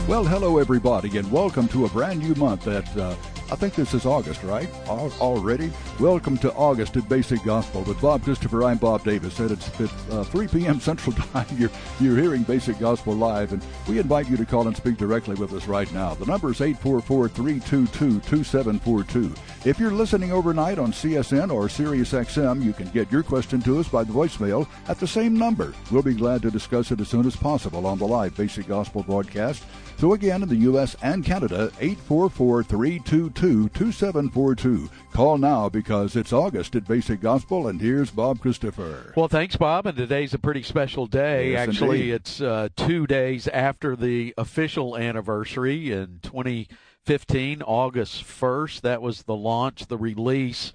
Well, hello, everybody, and welcome to a brand new month at, I think this is August, right? Already? Welcome to August at Basic Gospel with Bob Christopher. I'm Bob Davis, and it's 3 p.m. Central Time. You're hearing Basic Gospel live, and we invite you to call and speak directly with us right now. The number is 844-322-2742. If you're listening overnight on CSN or Sirius XM, you can get your question to us by the voicemail at the same number. We'll be glad to discuss it as soon as possible on the live Basic Gospel broadcast. So again, in the U.S. and Canada, 844-322-2742. Call now because it's August at Basic Gospel, and here's Bob Christopher. Well, thanks, Bob, and today's a pretty special day. Yes, actually, indeed. It's 2 days after the official anniversary in 2015, August 1st. That was the launch, the release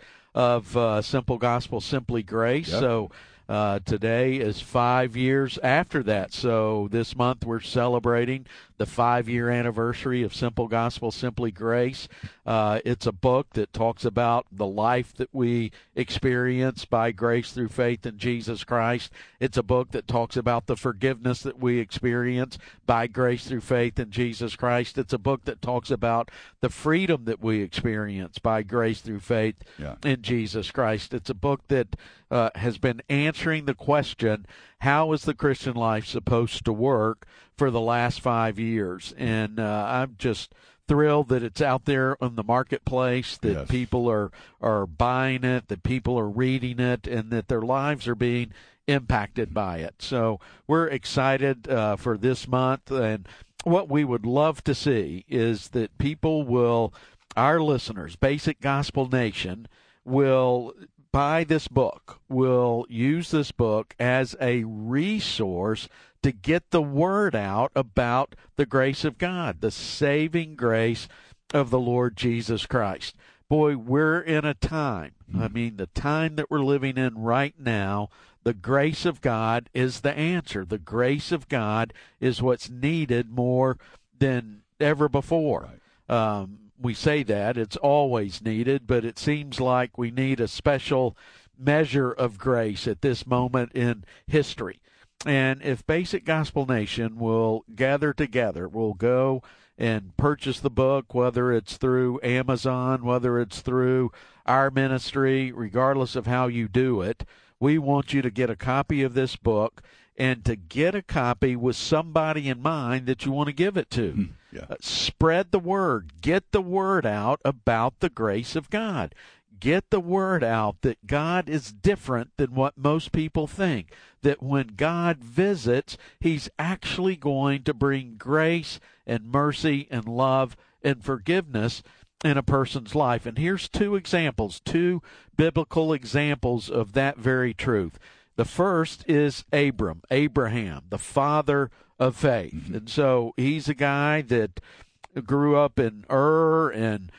of Simple Gospel, Simply Grace. Yep. So today is 5 years after that. So this month we're celebrating the 5-year anniversary of Simple Gospel, Simply Grace. It's a book that talks about the life that we experience by grace through faith in Jesus Christ. It's a book that talks about the forgiveness that we experience by grace through faith in Jesus Christ. It's a book that talks about the freedom that we experience by grace through faith in Jesus Christ. It's a book that has been answering the question, how is the Christian life supposed to work, for the last 5 years. And I'm just thrilled that it's out there on the marketplace, that people are buying it, that people are reading it, and that their lives are being impacted by it. So we're excited for this month. And what we would love to see is that people will, our listeners, Basic Gospel Nation, will buy this book, will use this book as a resource to get the word out about the grace of God, the saving grace of the Lord Jesus Christ. Boy, we're in a time, the time that we're living in right now, the grace of God is the answer. The grace of God is what's needed more than ever before. Right. We say that it's always needed, but it seems like we need a special measure of grace at this moment in history. And if Basic Gospel Nation will gather together, we'll go and purchase the book, whether it's through Amazon, whether it's through our ministry, regardless of how you do it, we want you to get a copy of this book and to get a copy with somebody in mind that you want to give it to. Spread the word. Get the word out about the grace of God. Get the word out that God is different than what most people think, that when God visits, he's actually going to bring grace and mercy and love and forgiveness in a person's life. And here's two examples, two biblical examples of that very truth. The first is Abraham, the father of faith. And so he's a guy that grew up in Ur, and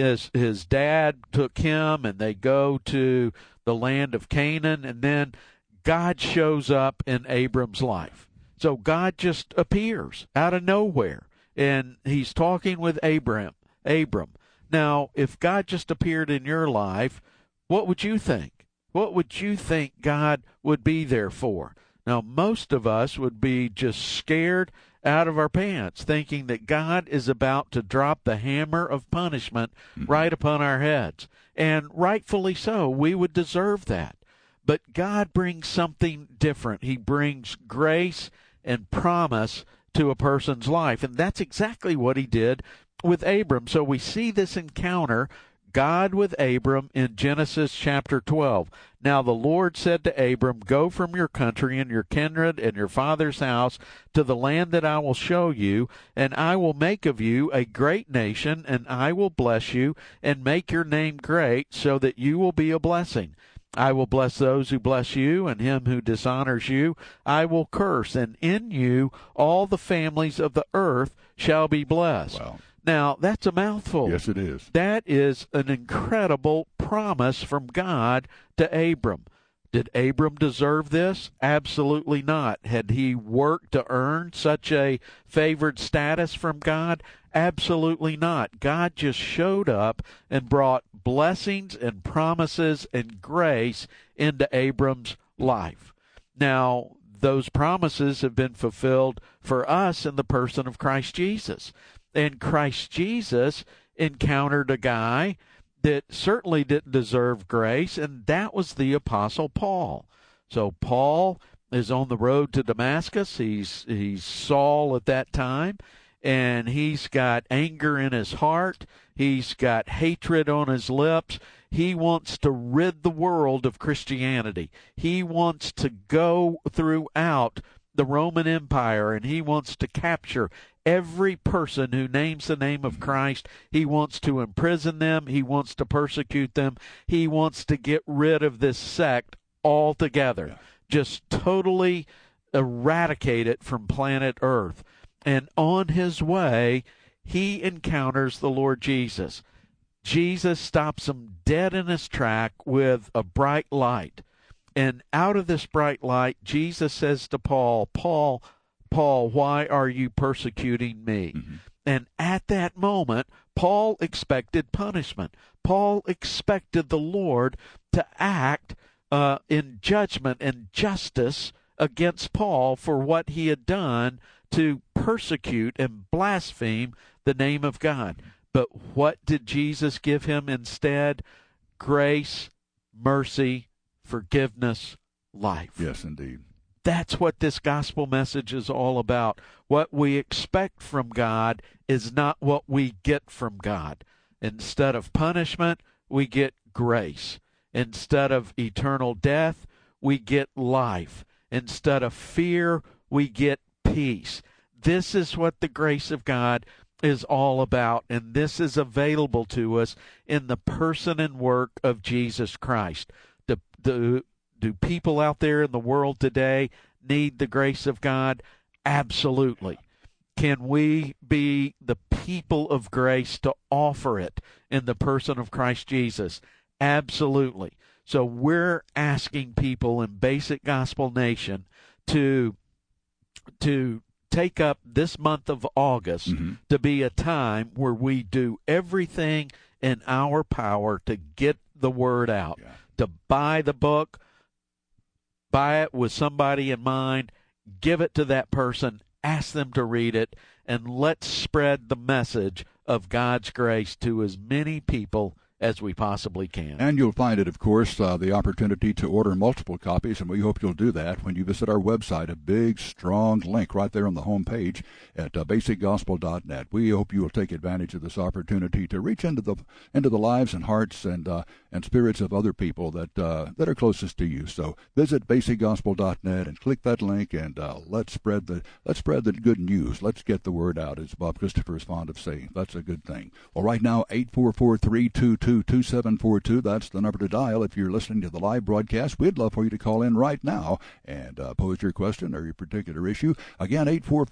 his dad took him, and they go to the land of Canaan, and then God shows up in Abram's life. So God just appears out of nowhere, and he's talking with Abram. Now, if God just appeared in your life, what would you think? What would you think God would be there for? Now, most of us would be just scared out of our pants, thinking that God is about to drop the hammer of punishment right upon our heads. And rightfully so, we would deserve that. But God brings something different. He brings grace and promise to a person's life. And that's exactly what he did with Abram. So we see this encounter, God with Abram, in Genesis chapter 12. Now the Lord said to Abram, go from your country and your kindred and your father's house to the land that I will show you, and I will make of you a great nation, and I will bless you and make your name great, so that you will be a blessing. I will bless those who bless you, and him who dishonors you I will curse, and in you all the families of the earth shall be blessed. Wow. Now, that's a mouthful. Yes, it is. That is an incredible promise from God to Abram. Did Abram deserve this? Absolutely not. Had he worked to earn such a favored status from God? Absolutely not. God just showed up and brought blessings and promises and grace into Abram's life. Now, those promises have been fulfilled for us in the person of Christ Jesus. And Christ Jesus encountered a guy that certainly didn't deserve grace, and that was the Apostle Paul. So Paul is on the road to Damascus. He's Saul at that time, and he's got anger in his heart. He's got hatred on his lips. He wants to rid the world of Christianity. He wants to go throughout the Roman Empire, and he wants to capture every person who names the name of Christ. He wants to imprison them. He wants to persecute them. He wants to get rid of this sect altogether. Yeah. Just totally eradicate it from planet Earth. And on his way, he encounters the Lord Jesus. Jesus stops him dead in his track with a bright light. And out of this bright light, Jesus says to Paul, Paul, why are you persecuting me? Mm-hmm. And at that moment, Paul expected punishment. Paul expected the Lord to act in judgment and justice against Paul for what he had done to persecute and blaspheme the name of God. But what did Jesus give him instead? Grace, mercy, forgiveness, life. Yes, indeed. That's what this gospel message is all about. What we expect from God is not what we get from God. Instead of punishment, we get grace. Instead of eternal death, we get life. Instead of fear, we get peace. This is what the grace of God is all about, and this is available to us in the person and work of Jesus Christ. Do people out there in the world today need the grace of God? Absolutely. Can we be the people of grace to offer it in the person of Christ Jesus? Absolutely. So we're asking people in Basic Gospel Nation to take up this month of August mm-hmm. to be a time where we do everything in our power to get the word out, to buy the book, buy it with somebody in mind, give it to that person, ask them to read it, and let's spread the message of God's grace to as many people as we possibly can. And you'll find it, of course, the opportunity to order multiple copies, and we hope you'll do that when you visit our website, a big, strong link right there on the home page at basicgospel.net. We hope you will take advantage of this opportunity to reach into the lives and hearts and spirits of other people that are closest to you. So visit basicgospel.net and click that link, and let's spread the good news. Let's get the word out, as Bob Christopher is fond of saying. That's a good thing. Well, right now, 844-322-2742. That's the number to dial if you're listening to the live broadcast. We'd love for you to call in right now and pose your question or your particular issue. Again,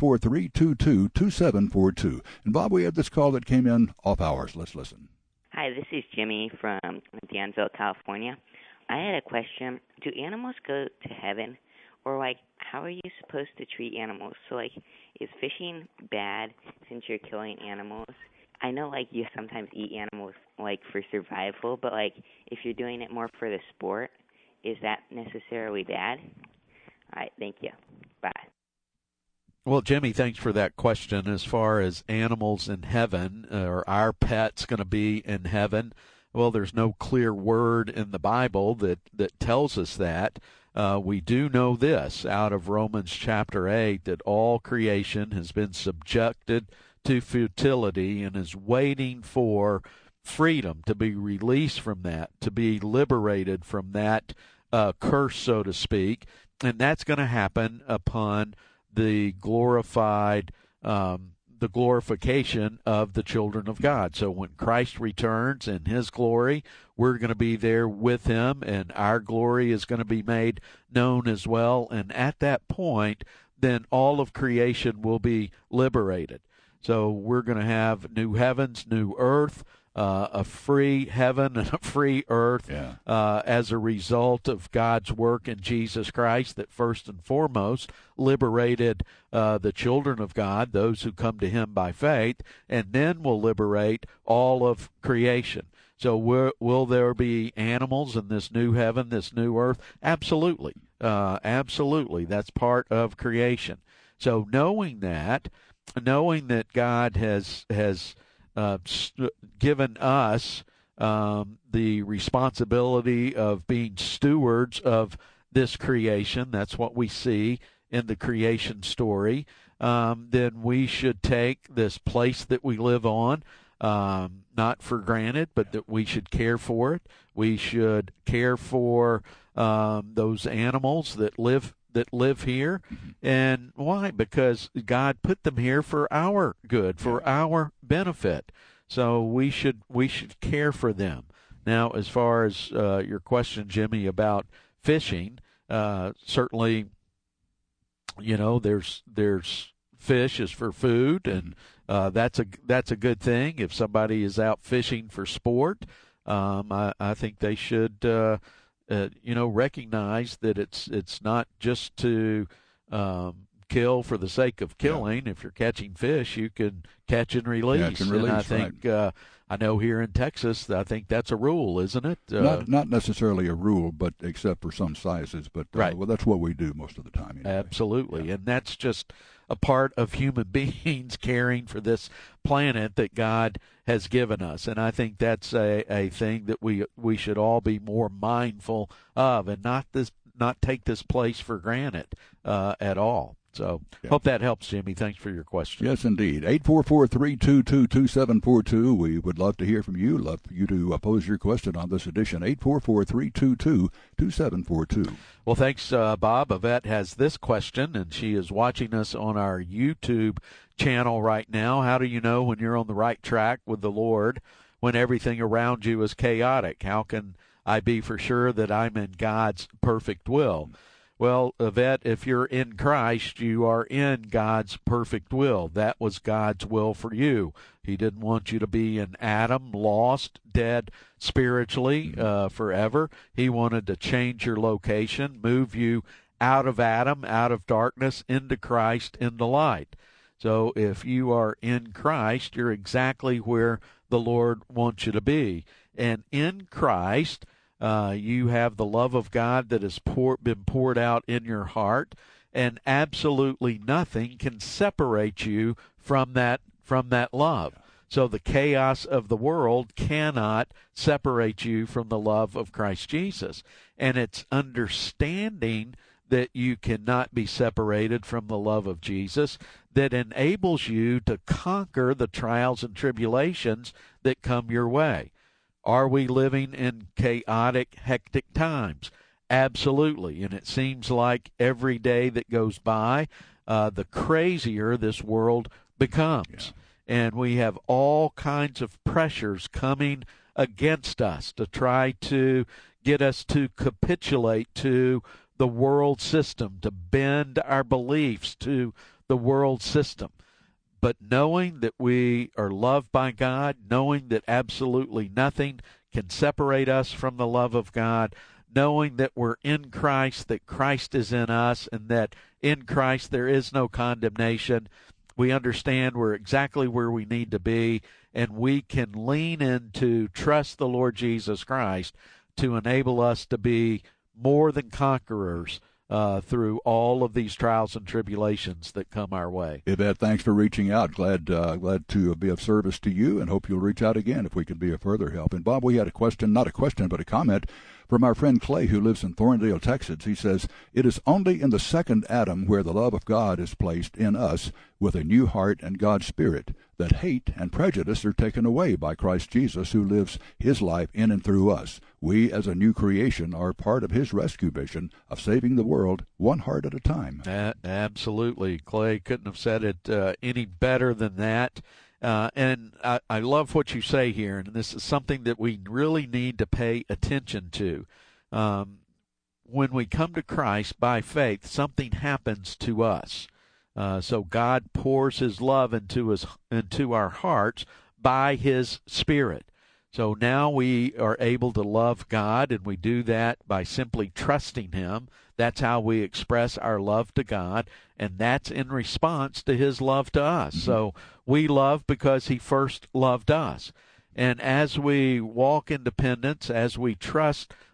844-322-2742. And Bob, we had this call that came in off hours. Let's listen. Hi, this is Jimmy from Danville, California. I had a question. Do animals go to heaven? Or, how are you supposed to treat animals? So, is fishing bad since you're killing animals? I know, you sometimes eat animals, for survival, but, if you're doing it more for the sport, is that necessarily bad? All right, thank you. Bye. Well, Jimmy, thanks for that question. As far as animals in heaven, or our pets going to be in heaven, well, there's no clear word in the Bible that tells us that. We do know this out of Romans chapter 8, that all creation has been subjected to futility and is waiting for freedom, to be released from that, to be liberated from that curse, so to speak. And that's going to happen upon the glorification of the children of God. So when Christ returns in his glory, we're going to be there with him, and our glory is going to be made known as well. And at that point, then all of creation will be liberated. So we're going to have new heavens, new earth, a free heaven and a free earth as a result of God's work in Jesus Christ, that first and foremost liberated the children of God, those who come to him by faith, and then will liberate all of creation. So will there be animals in this new heaven, this new earth? Absolutely. Absolutely, that's part of creation. So knowing that God has given us the responsibility of being stewards of this creation, that's what we see in the creation story, then we should take this place that we live on, not for granted, but that we should care for it. We should care for those animals that live here. And why? Because God put them here for our good, for our benefit. So we should care for them. Now, as far as your question, Jimmy, about fishing, certainly, there's fish is for food, and that's a good thing. If somebody is out fishing for sport, I think they should recognize that it's not just to kill for the sake of killing. Yeah. If you're catching fish, you can catch and release. And I think I know here in Texas, I think that's a rule, isn't it? Not necessarily a rule, but except for some sizes. But right. Well, that's what we do most of the time. Anyway. Absolutely, yeah. And that's just a part of human beings caring for this planet that God has given us. And I think that's a thing that we should all be more mindful of, and not take this place for granted at all. So hope that helps, Jimmy. Thanks for your question. Yes, indeed. 844-322-2742. We would love to hear from you. Love for you to pose your question on this edition. 844-322-2742. Well, thanks, Bob. Yvette has this question, and she is watching us on our YouTube channel right now. How do you know when you're on the right track with the Lord when everything around you is chaotic? How can I be for sure that I'm in God's perfect will? Well, Yvette, if you're in Christ, you are in God's perfect will. That was God's will for you. He didn't want you to be in Adam, lost, dead spiritually forever. He wanted to change your location, move you out of Adam, out of darkness, into Christ, into light. So if you are in Christ, you're exactly where the Lord wants you to be. And in Christ, you have the love of God that has been poured out in your heart, and absolutely nothing can separate you from that love. So the chaos of the world cannot separate you from the love of Christ Jesus. And it's understanding that you cannot be separated from the love of Jesus that enables you to conquer the trials and tribulations that come your way. Are we living in chaotic, hectic times? Absolutely. And it seems like every day that goes by, the crazier this world becomes. Yeah. And we have all kinds of pressures coming against us to try to get us to capitulate to the world system, to bend our beliefs to the world system. But knowing that we are loved by God, knowing that absolutely nothing can separate us from the love of God, knowing that we're in Christ, that Christ is in us, and that in Christ there is no condemnation, we understand we're exactly where we need to be, and we can lean into trust the Lord Jesus Christ to enable us to be more than conquerors through all of these trials and tribulations that come our way. Yvette, thanks for reaching out. Glad to be of service to you, and hope you'll reach out again if we can be of further help. And Bob, we had a question, not a question, but a comment from our friend Clay, who lives in Thorndale, Texas. He says, "It is only in the second Adam where the love of God is placed in us with a new heart and God's Spirit, that hate and prejudice are taken away by Christ Jesus, who lives his life in and through us. We, as a new creation, are part of his rescue mission of saving the world one heart at a time." Absolutely. Clay couldn't have said it any better than that. And I love what you say here, and this is something that we really need to pay attention to. When we come to Christ by faith, something happens to us. So God pours his love into our hearts by his Spirit. So now we are able to love God, and we do that by simply trusting him. That's how we express our love to God, and that's in response to his love to us. Mm-hmm. So we love because he first loved us. And as we walk in dependence, as we trust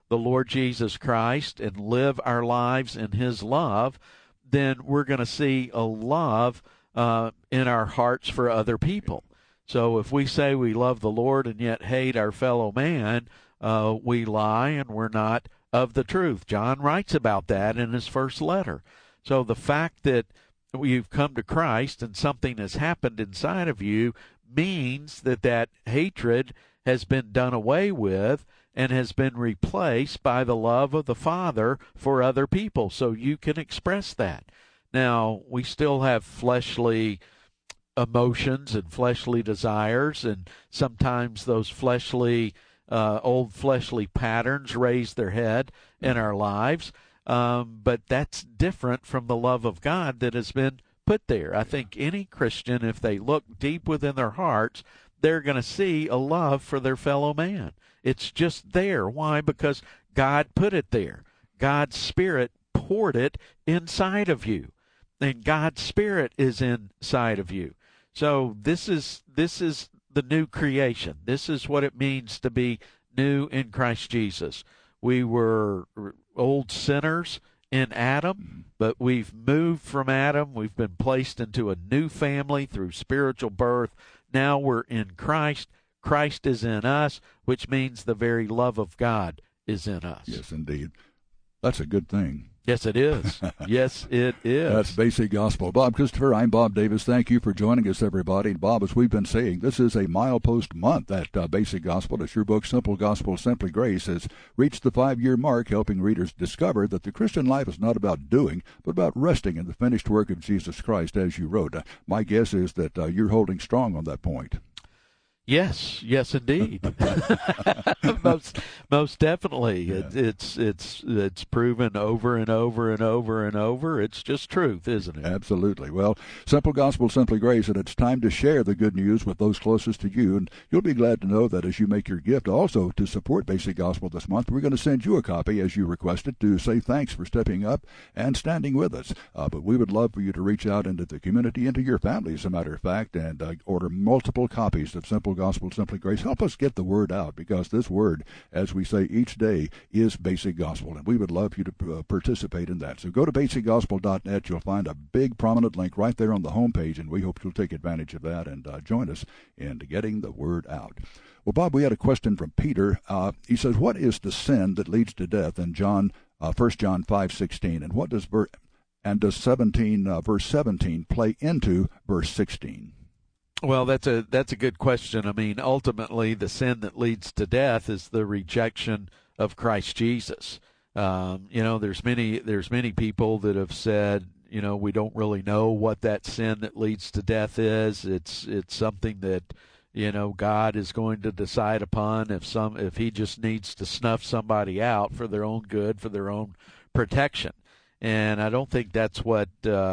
the Lord Jesus Christ and live our lives in his love, then we're going to see a love in our hearts for other people. So if we say we love the Lord and yet hate our fellow man, we lie and we're not of the truth. John writes about that in his first letter. So the fact that you've come to Christ and something has happened inside of you means that hatred has been done away with and has been replaced by the love of the Father for other people, so you can express that. Now, we still have fleshly emotions and fleshly desires, and sometimes those old fleshly patterns raise their head in our lives, but that's different from the love of God that has been put there. I think any Christian, if they look deep within their hearts, they're going to see a love for their fellow man. It's just there. Why? Because God put it there. God's Spirit poured it inside of you, and God's Spirit is inside of you. So this is the new creation. This is what it means to be new in Christ Jesus. We were old sinners in Adam, but we've moved from Adam. We've been placed into a new family through spiritual birth. Now we're in Christ. Christ is in us, which means the very love of God is in us. Yes, indeed. That's a good thing. Yes, it is. Yes, it is. That's Basic Gospel. Bob Christopher, I'm Bob Davis. Thank you for joining us, everybody. Bob, as we've been saying, this is a milepost month at Basic Gospel. As your book, Simple Gospel, Simply Grace, has reached the 5-year mark, helping readers discover that the Christian life is not about doing, but about resting in the finished work of Jesus Christ, as you wrote. My guess is that you're holding strong on that point. Yes, indeed. most definitely. Yeah. It's proven over and over and over and over. It's just truth, isn't it? Absolutely. Well, Simple Gospel, Simply Grace, and it's time to share the good news with those closest to you. And you'll be glad to know that as you make your gift also to support Basic Gospel this month, we're going to send you a copy as you requested to say thanks for stepping up and standing with us. But we would love for you to reach out into the community, into your family, as a matter of fact, and order multiple copies of Simple Gospel, Simply Grace. Help us get the word out, because this word, as we say each day, is Basic Gospel, and we would love you to participate in that. So go to basicgospel.net. You'll find a big prominent link right there on the homepage, and we hope you'll take advantage of that and join us in getting the word out. Well, Bob, we had a question from Peter. He says, what is the sin that leads to death in 1 John 5:16, and what does verse 17 play into verse 16? Well, that's a good question. I mean, ultimately, the sin that leads to death is the rejection of Christ Jesus. There's many people that have said, we don't really know what that sin that leads to death is. It's something that, God is going to decide upon if he just needs to snuff somebody out for their own good, for their own protection. And I don't think that's what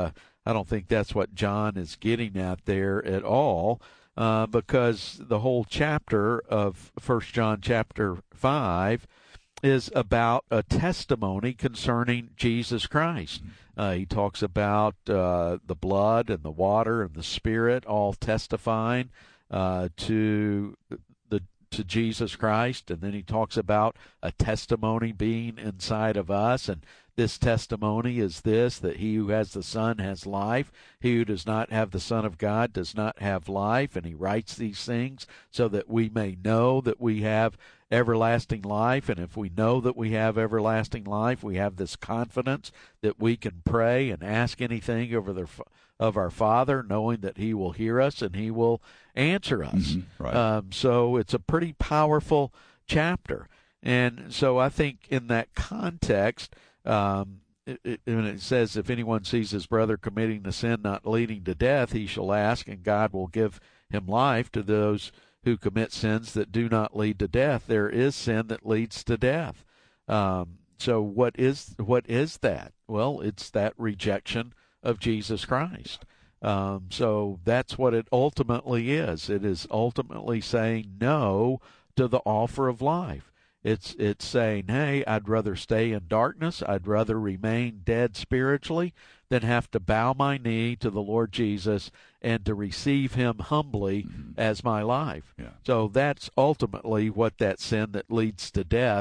John is getting at there at all, because the whole chapter of 1 John chapter 5 is about a testimony concerning Jesus Christ. He talks about the blood and the water and the Spirit all testifying to Jesus Christ, and then he talks about a testimony being inside of us, and this testimony is this, that he who has the Son has life. He who does not have the Son of God does not have life. And he writes these things so that we may know that we have everlasting life. And if we know that we have everlasting life, we have this confidence that we can pray and ask anything of our Father, knowing that he will hear us and he will answer us. Mm-hmm. Right. So it's a pretty powerful chapter. And so I think in that context, when it says, if anyone sees his brother committing a sin not leading to death, he shall ask, and God will give him life. To those who commit sins that do not lead to death, there is sin that leads to death. So what is that? Well, it's that rejection of Jesus Christ. So that's what it ultimately is. It is ultimately saying no to the offer of life. It's saying, hey, I'd rather stay in darkness. I'd rather remain dead spiritually than have to bow my knee to the Lord Jesus and to receive him humbly as my life. Yeah. So that's ultimately what that sin that leads to death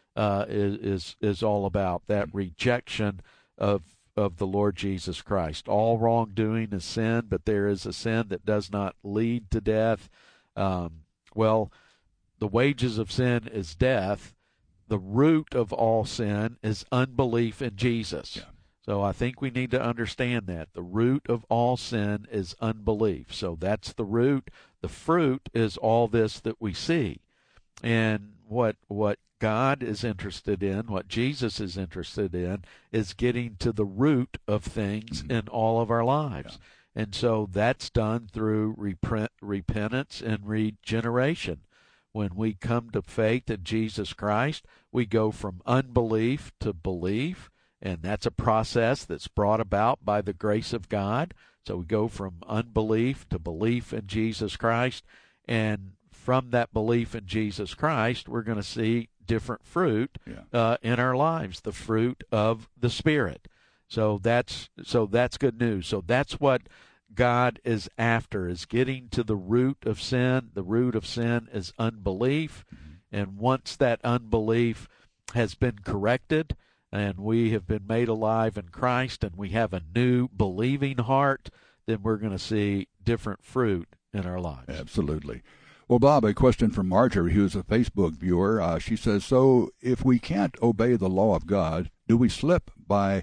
is all about, that rejection of the Lord Jesus Christ. All wrongdoing is sin, but there is a sin that does not lead to death. Well, the wages of sin is death. The root of all sin is unbelief in Jesus. Yeah. So I think we need to understand that. The root of all sin is unbelief. So that's the root. The fruit is all this that we see. And what God is interested in, what Jesus is interested in, is getting to the root of things in all of our lives. Yeah. And so that's done through repentance and regeneration. When we come to faith in Jesus Christ, we go from unbelief to belief, and that's a process that's brought about by the grace of God. So we go from unbelief to belief in Jesus Christ, and from that belief in Jesus Christ, we're going to see different fruit in our lives, the fruit of the Spirit. So that's good news. So that's what God is after, is getting to the root of sin. The root of sin is unbelief. And once that unbelief has been corrected and we have been made alive in Christ and we have a new believing heart, then we're going to see different fruit in our lives. Absolutely. Well, Bob, a question from Marjorie, who's a Facebook viewer. She says, so if we can't obey the law of God, do we slip by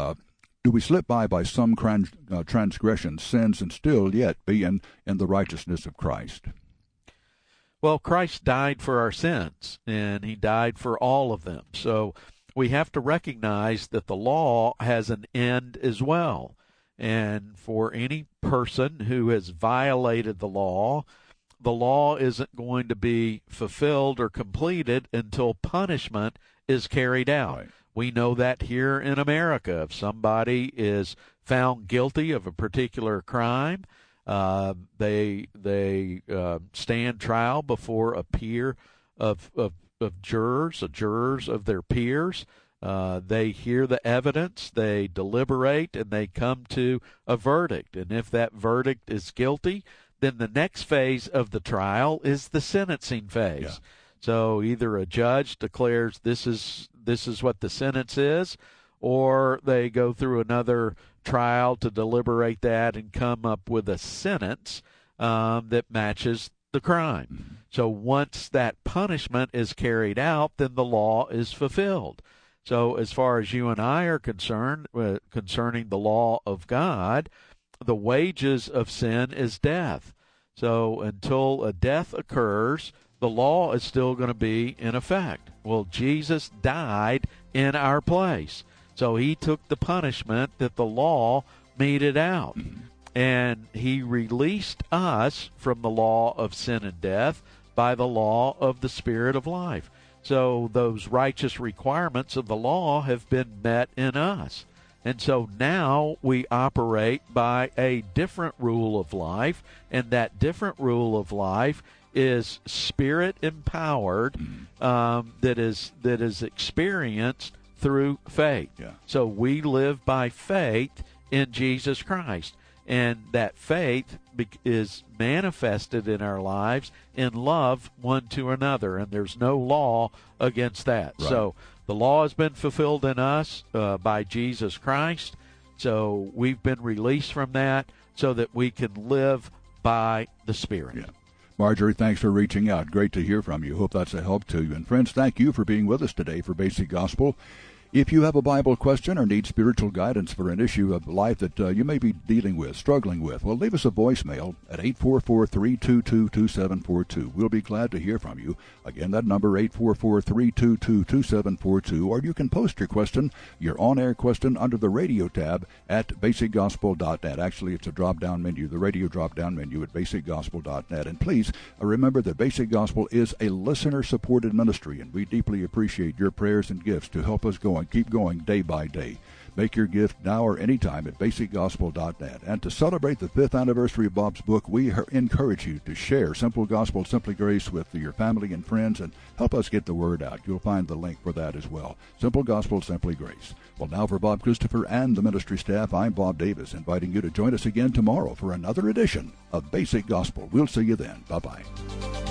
some transgressions, sins, and still yet be in the righteousness of Christ? Well, Christ died for our sins, and he died for all of them. So we have to recognize that the law has an end as well. And for any person who has violated the law isn't going to be fulfilled or completed until punishment is carried out. Right. We know that here in America. If somebody is found guilty of a particular crime, they stand trial before a peer of jurors of their peers. They hear the evidence, they deliberate, and they come to a verdict. And if that verdict is guilty, then the next phase of the trial is the sentencing phase. Yeah. So either a judge declares this is what the sentence is, or they go through another trial to deliberate that and come up with a sentence that matches the crime. Mm-hmm. So once that punishment is carried out, then the law is fulfilled. So as far as you and I are concerned, concerning the law of God, the wages of sin is death. So until a death occurs, the law is still going to be in effect. Well, Jesus died in our place. So he took the punishment that the law meted out. And he released us from the law of sin and death by the law of the Spirit of life. So those righteous requirements of the law have been met in us. And so now we operate by a different rule of life, and that different rule of life is Spirit-empowered, that is experienced through faith. Yeah. So we live by faith in Jesus Christ, and that faith is manifested in our lives in love one to another, and there's no law against that. Right. So the law has been fulfilled in us by Jesus Christ, so we've been released from that so that we can live by the Spirit. Yeah. Marjorie, thanks for reaching out. Great to hear from you. Hope that's a help to you. And friends, thank you for being with us today for Basic Gospel. If you have a Bible question or need spiritual guidance for an issue of life that you may be dealing with, struggling with, well, leave us a voicemail at 844-322-2742. We'll be glad to hear from you. Again, that number, 844-322-2742, or you can post your question, your on-air question, under the radio tab at basicgospel.net. Actually, it's a drop-down menu, the radio drop-down menu at basicgospel.net. And please remember that Basic Gospel is a listener-supported ministry, and we deeply appreciate your prayers and gifts to help us go and keep going day by day. Make your gift now or anytime at basicgospel.net. And to celebrate the 5th anniversary of Bob's book, we encourage you to share Simple Gospel, Simply Grace with your family and friends and help us get the word out. You'll find the link for that as well. Simple Gospel, Simply Grace. Well, now for Bob Christopher and the ministry staff, I'm Bob Davis, inviting you to join us again tomorrow for another edition of Basic Gospel. We'll see you then. Bye-bye.